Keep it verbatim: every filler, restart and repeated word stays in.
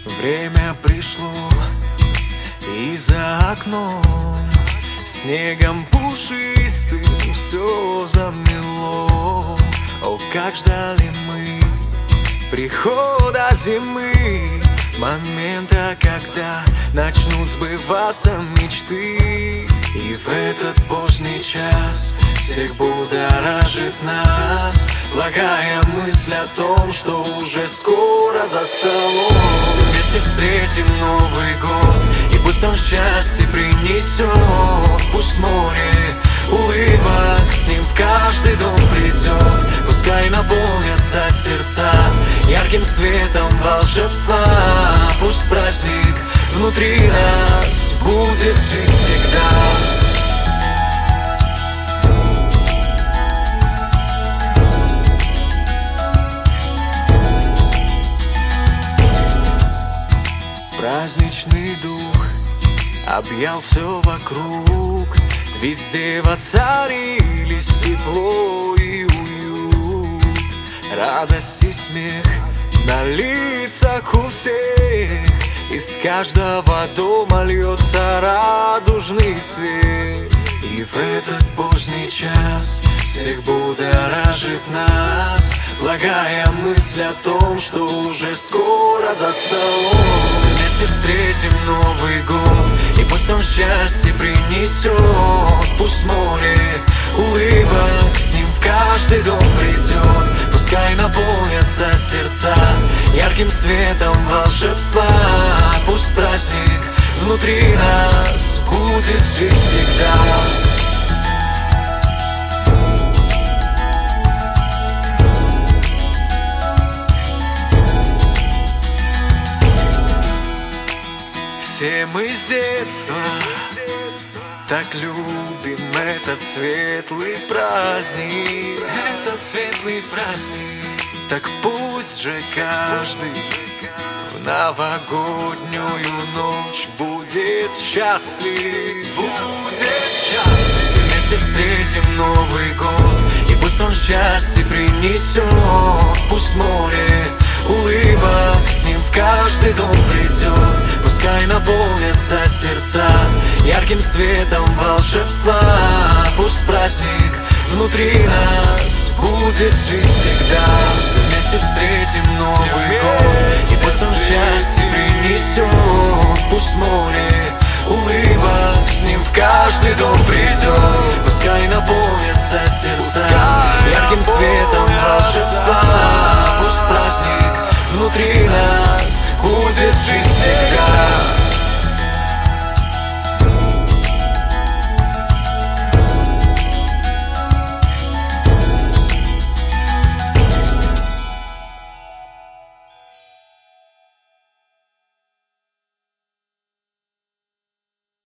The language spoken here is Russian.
Время пришло, и за окном снегом пушистым все замело. О, как ждали мы прихода зимы, момента, когда начнут сбываться мечты. И в этот поздний час всех будоражит нас благая мысль о том, что уже скоро за столом вместе встретим Новый год, и пусть он счастье принесет. Пусть море улыбок с ним в каждый дом придет. Пускай наполнятся сердца ярким светом волшебства. Пусть праздник внутри нас будет жить всегда. Праздничный дух объял все вокруг, везде воцарились тепло и уют. Радость и смех на лицах у всех, из каждого дома льется радужный свет. И в этот поздний час всех будоражит нас благая мысль о том, что уже скоро за столом вместе встретим Новый год, и пусть он счастье принесет. Пусть море улыбок с ним в каждый дом придет. Пускай наполнятся сердца ярким светом волшебства. Пусть праздник внутри нас будет жить всегда. Все мы с детства так любим этот светлый праздник, этот светлый праздник. Так пусть же каждый в новогоднюю ночь будет счастлив, будет счастлив. Вместе встретим Новый год, и пусть он счастье принесет. Пусть море улыбок с ним в каждый дом придет. Пускай наполнятся сердца ярким светом волшебства. Пусть праздник внутри нас будет жить всегда. Вместе встретим Новый год, и пусть он счастье принесет. Пусть море улыбок с ним в каждый дом придет. Пускай наполнятся сердца ярким светом волшебства. Пусть праздник внутри нас будет жить всегда.